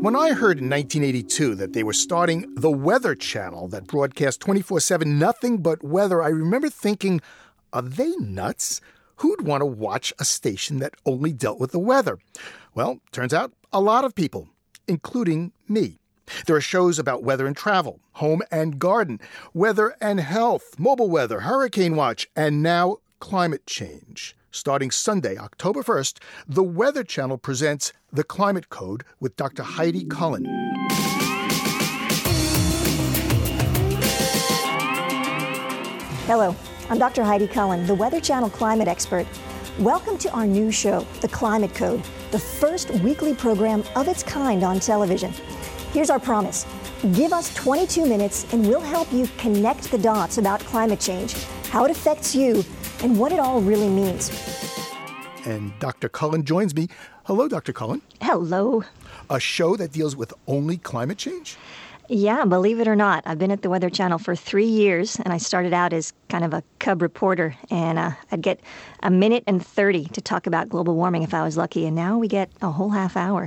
When I heard in 1982 that they were starting the Weather Channel that broadcast 24/7 nothing but weather, I remember thinking, are they nuts? Who'd want to watch a station that only dealt with the weather? Well, turns out a lot of people, including me. There are shows about weather and travel, home and garden, weather and health, mobile weather, hurricane watch, and now climate change. Starting Sunday, October 1st, the Weather Channel presents The Climate Code with Dr. Heidi Cullen. Hello, I'm Dr. Heidi Cullen, the Weather Channel climate expert. Welcome to our new show, The Climate Code, the first weekly program of its kind on television. Here's our promise. Give us 22 minutes and we'll help you connect the dots about climate change, how it affects you, and what it all really means. And Dr. Cullen joins me. Hello, Dr. Cullen. Hello. A show that deals with only climate change? Yeah, believe it or not, I've been at the Weather Channel for 3 years, and I started out as kind of a cub reporter, and I'd get a minute and 30 to talk about global warming if I was lucky, and now we get a whole half hour.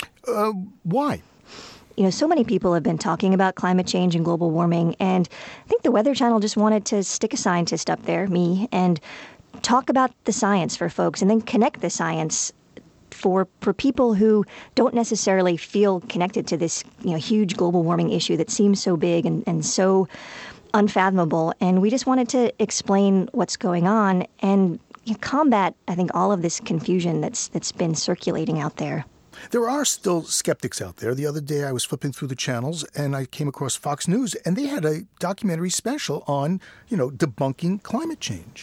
Why? You know, so many people have been talking about climate change and global warming, and I think the Weather Channel just wanted to stick a scientist up there, me, and talk about the science for folks, and then connect the science for people who don't necessarily feel connected to this, huge global warming issue that seems so big and so unfathomable. And we just wanted to explain what's going on and combat, I think, all of this confusion that's been circulating out there. There are still skeptics out there. The other day I was flipping through the channels and I came across Fox News, and they had a documentary special on, debunking climate change.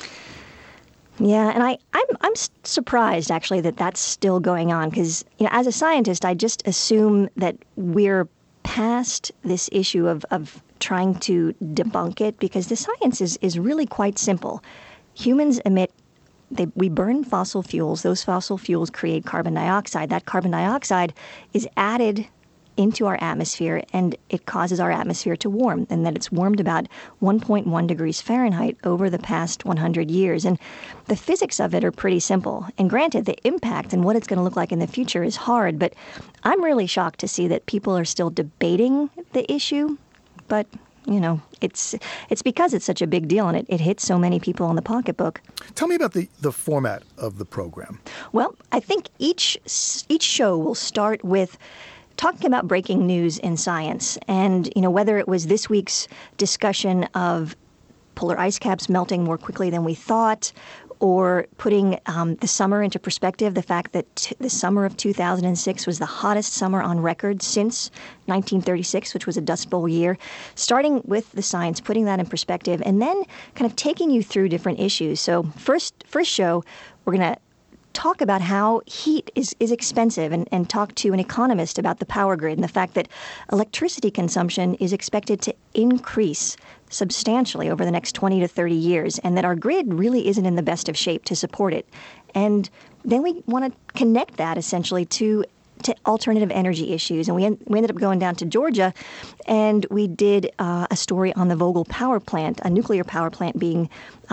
Yeah, and I'm surprised, actually, that that's still going on because, as a scientist, I just assume that we're past this issue of trying to debunk it because the science is really quite simple. Humans we burn fossil fuels. Those fossil fuels create carbon dioxide. That carbon dioxide is added into our atmosphere, and it causes our atmosphere to warm, and that it's warmed about 1.1 degrees Fahrenheit over the past 100 years. And the physics of it are pretty simple. And granted, the impact and what it's going to look like in the future is hard, but I'm really shocked to see that people are still debating the issue. But it's because it's such a big deal and it hits so many people in the pocketbook. Tell me about the format of the program. Well, I think each show will start with talking about breaking news in science. And, whether it was this week's discussion of polar ice caps melting more quickly than we thought, or putting the summer into perspective, the fact that the summer of 2006 was the hottest summer on record since 1936, which was a Dust Bowl year, starting with the science, putting that in perspective, and then kind of taking you through different issues. So first show, we're going to talk about how heat is expensive and talk to an economist about the power grid and the fact that electricity consumption is expected to increase substantially over the next 20 to 30 years, and that our grid really isn't in the best of shape to support it. And then we want to connect that essentially to alternative energy issues. And we ended up going down to Georgia, and we did a story on the Vogtle power plant, a nuclear power plant being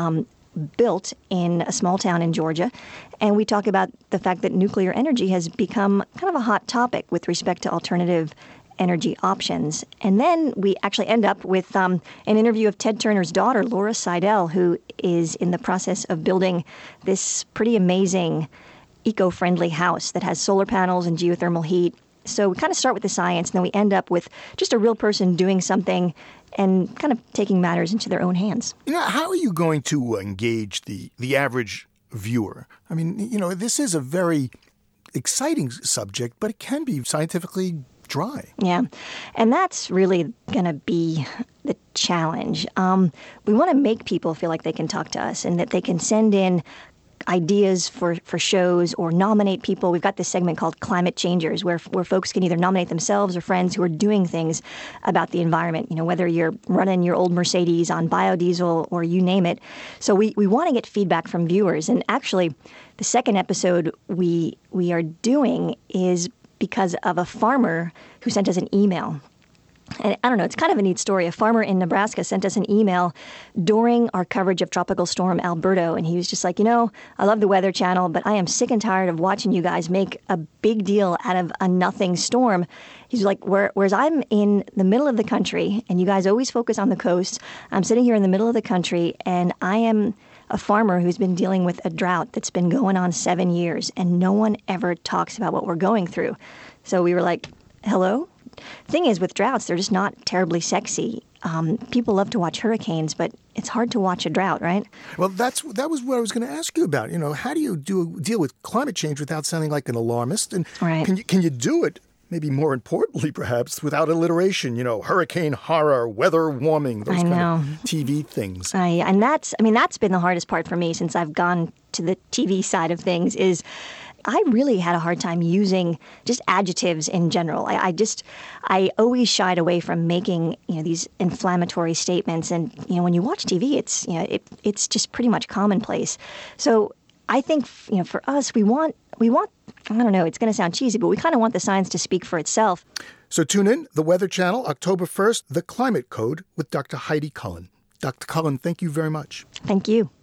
built in a small town in Georgia. And we talk about the fact that nuclear energy has become kind of a hot topic with respect to alternative energy options. And then we actually end up with an interview of Ted Turner's daughter, Laura Seidel, who is in the process of building this pretty amazing eco-friendly house that has solar panels and geothermal heat. So we kind of start with the science, and then we end up with just a real person doing something and kind of taking matters into their own hands. How are you going to engage the average viewer? I mean, this is a very exciting subject, but it can be scientifically dry. Yeah, and that's really going to be the challenge. We want to make people feel like they can talk to us and that they can send in ideas for shows or nominate people. We've got this segment called Climate Changers where folks can either nominate themselves or friends who are doing things about the environment, whether you're running your old Mercedes on biodiesel or you name it. So we want to get feedback from viewers. And actually, the second episode we are doing is because of a farmer who sent us an email. And I don't know, it's kind of a neat story. A farmer in Nebraska sent us an email during our coverage of Tropical Storm Alberto, and he was just like, I love the Weather Channel, but I am sick and tired of watching you guys make a big deal out of a nothing storm. He's like, whereas I'm in the middle of the country, and you guys always focus on the coast, I'm sitting here in the middle of the country, and I am a farmer who's been dealing with a drought that's been going on 7 years, and no one ever talks about what we're going through. So we were like, hello? Thing is, with droughts, they're just not terribly sexy. People love to watch hurricanes, but it's hard to watch a drought, right? Well, that was what I was going to ask you about. How do you deal with climate change without sounding like an alarmist? And right. Can you do it, maybe more importantly, perhaps, without alliteration? Hurricane horror, weather warming, those kind of TV things. And that's been the hardest part for me since I've gone to the TV side of things is I really had a hard time using just adjectives in general. I always shied away from making these inflammatory statements. And when you watch TV, it's just pretty much commonplace. So I think for us, we want. I don't know. It's going to sound cheesy, but we kind of want the science to speak for itself. So tune in, The Weather Channel, October 1st, The Climate Code with Dr. Heidi Cullen. Dr. Cullen, thank you very much. Thank you.